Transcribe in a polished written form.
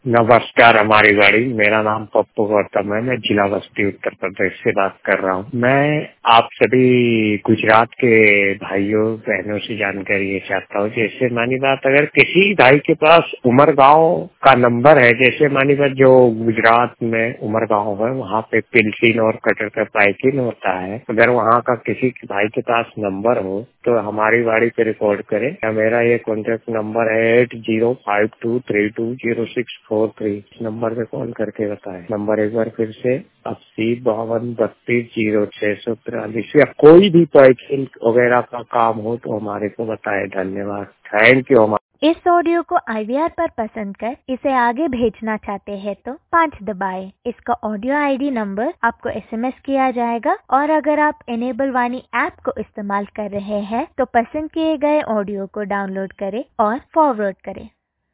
नमस्कार हमारी गाड़ी। मेरा नाम पप्पू गौतम है। मैं जिला बस्ती उत्तर प्रदेश से बात कर रहा हूँ। मैं आप सभी गुजरात के भाइयों बहनों से जानकारी ये चाहता हूँ। जैसे मानी बात, अगर किसी भाई के पास उमरगांव का नंबर है, जैसे मानी बात जो गुजरात में उमरगांव है, वहाँ पे पिलसिन और कटर का पाइकिन होता है। अगर वहाँ का किसी भाई के पास नंबर हो तो हमारी गाड़ी पे रिकॉर्ड करें। मेरा ये कॉन्टेक्ट नंबर है 8052320643। इस नंबर पे कॉल करके बताएं। नंबर एक बार फिर से 8052320643। या कोई भी पैकिंग वगैरह का काम हो तो हमारे को बताएं। धन्यवाद, थैंक यू। इस ऑडियो को IVR पर पसंद कर इसे आगे भेजना चाहते हैं तो 5 दबाएं। इसका ऑडियो ID नंबर आपको SMS किया जाएगा। और अगर आप इनेबल वाणी ऐप को इस्तेमाल कर रहे हैं तो पसंद किए गए ऑडियो को डाउनलोड करें और फॉरवर्ड करें।